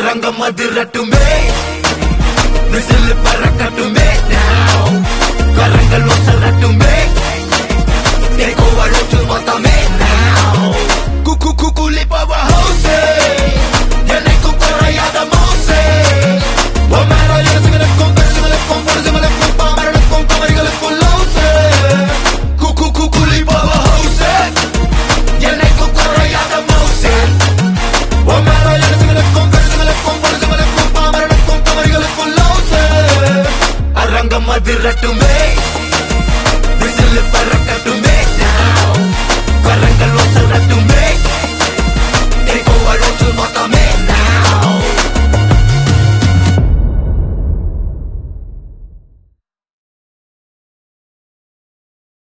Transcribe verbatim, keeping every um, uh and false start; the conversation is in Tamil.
அரங்கம் அதிரட்டுமே, விசில் பறக்கட்டுமே, now கரங்கள் ஒசரட்டுமே, தேக்கோ அழுத்து மொத்தமே now குக்கு குக்குலி பவர் ஹவுஸே, என்னைக்கும் குறையாத மோசே, ஓ மேல எசுகளுக்கும் பெருசுகளுக்கும் பொருசுகளுக்கும் பாமரனுக்கும் குமரிகளுக்கும் லவுசே, குக்கு குக்குலி பவர் ஹவுஸே, என்னைக்கும் குறையாத மோசே, ஓ மேல எசுகளுக்கும் பெருசுகளுக்கும் பொருசுகளுக்கும் பாமரனுக்கும் குமரிகளுக்கும் லவுசே, அரங்கம் அதிரட்டும்